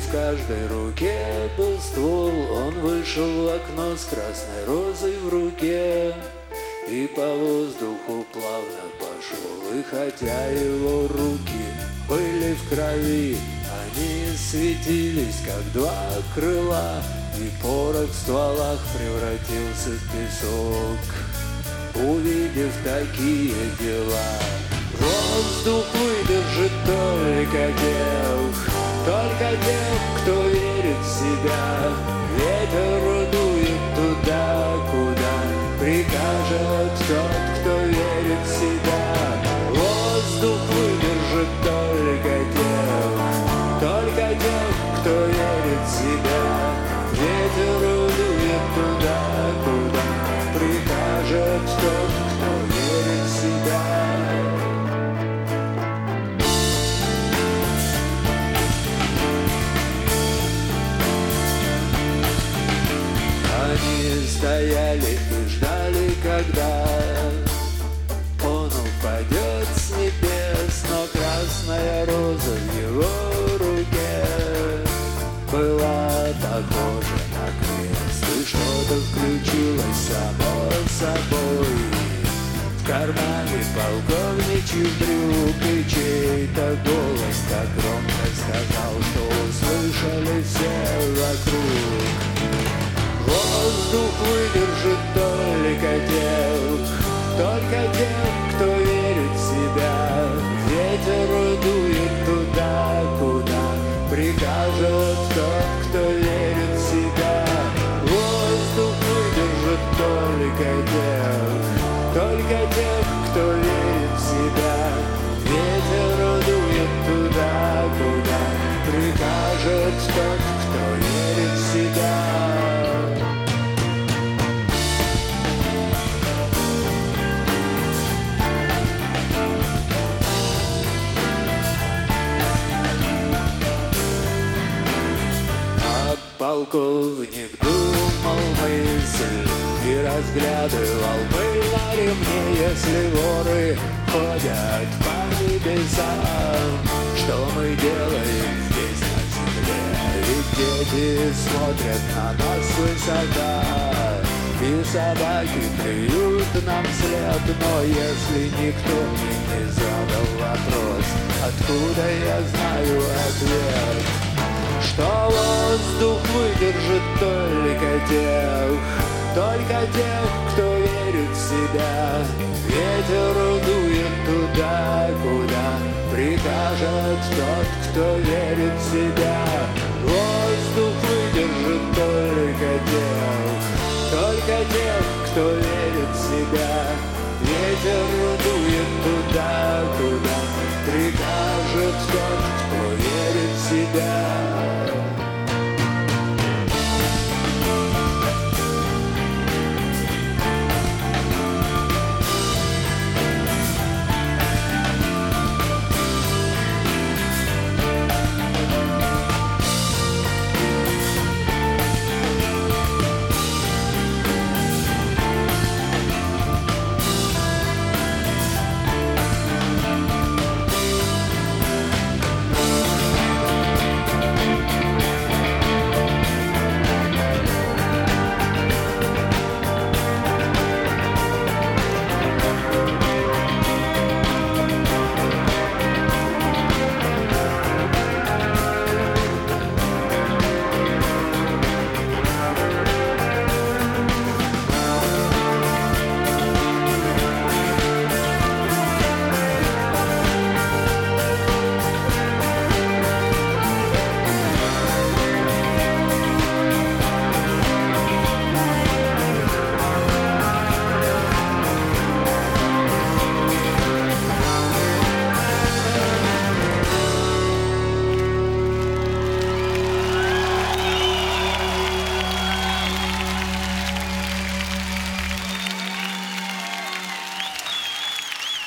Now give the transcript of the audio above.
в каждой руке был ствол. Он вышел в окно с красной розой в руке и по воздуху плавно пошел. И хотя его руки были в крови, они светились, как два крыла, и порох в стволах превратился в песок. Увидев такие дела, воздух выдержит только тех, кто верит в себя. Ветер дует туда, куда прикажет тот, кто верит в себя. Воздух выдержит только тех, кто верит в себя. Ветер дует туда, куда прикажет тот, кто верит в себя. Они стояли и ждали, когда он упадет с небес, но красная роза в его руке была похожа на крест, и что-то включилось само собой. В кармане полковничий брюк и чей-то голос так громко сказал, что услышали все вокруг. Воздух выдержит только тех, кто верит в себя. Ветер дует туда, куда прикажет тот, кто верит в себя. Воздух выдержит только тех, кто верит в себя. Ветер дует туда, куда прикажет тот, кто верит в себя. Полковник думал мысль и разглядывал пыль на ремне. Если воры ходят по небесам, что мы делаем здесь на земле? Ведь дети смотрят на нас свысока, и собаки плюют нам вслед. Но если никто мне не задал вопрос, откуда я знаю ответ? Что воздух выдержит только тех, кто верит в себя. Ветер дует туда, куда прикажет тот, кто верит в себя. Воздух выдержит только тех, кто верит в себя. Ветер дует туда, куда прикажет тот, кто верит в себя.